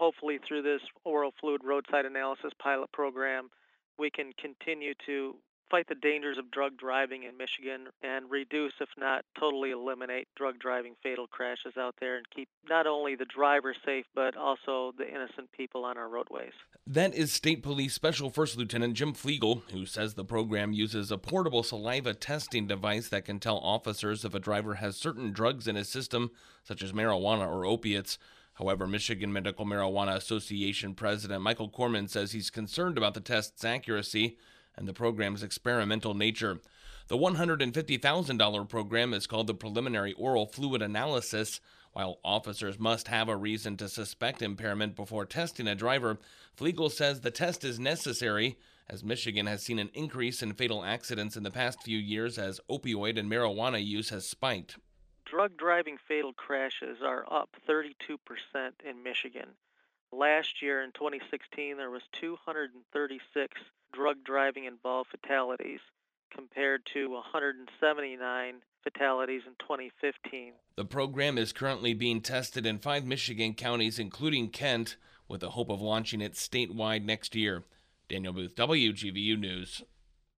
hopefully through this oral fluid roadside analysis pilot program, we can continue to fight the dangers of drug driving in Michigan and reduce, if not totally eliminate, drug driving fatal crashes out there and keep not only the driver safe, but also the innocent people on our roadways. That is State Police Special First Lieutenant Jim Flegel, who says the program uses a portable saliva testing device that can tell officers if a driver has certain drugs in his system, such as marijuana or opiates. However, Michigan Medical Marijuana Association President Michael Corman says he's concerned about the test's accuracy and the program's experimental nature. The $150,000 program is called the Preliminary Oral Fluid Analysis. While officers must have a reason to suspect impairment before testing a driver, Flegel says the test is necessary as Michigan has seen an increase in fatal accidents in the past few years as opioid and marijuana use has spiked. Drug driving fatal crashes are up 32% in Michigan. Last year in 2016, there was 236 drug driving involved fatalities compared to 179 fatalities in 2015. The program is currently being tested in 5 Michigan counties, including Kent, with the hope of launching it statewide next year. Daniel Booth, WGVU News.